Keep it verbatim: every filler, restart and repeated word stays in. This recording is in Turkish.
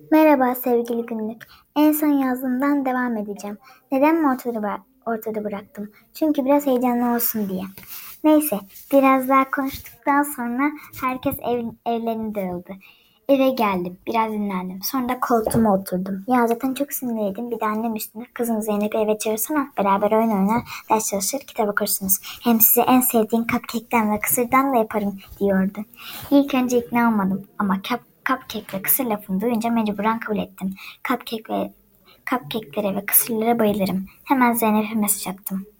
Merhaba sevgili günlük. En son yazdığımdan devam edeceğim. Neden mi ortada, bıra- ortada bıraktım? Çünkü biraz heyecanlı olsun diye. Neyse, biraz daha konuştuktan sonra herkes ev, evlerine dağıldı. Eve geldim, biraz dinlendim. Sonra da koltuğuma oturdum. Ya zaten çok sinirliydim. Bir de annem üstüne kızım Zeynep'i eve çağırsana. Beraber oyun oynar, ders çalışır, kitap okursunuz. Hem size en sevdiğin cupcake'ten ve kısırdan da yaparım diyordu. İlk önce ikna olmadım ama cup Cupcake ve kısır lafını duyunca mecburen kabul ettim. Cupcake ve cupcake'lere ve kısırlara bayılırım. Hemen Zeynep'e mesaj attım.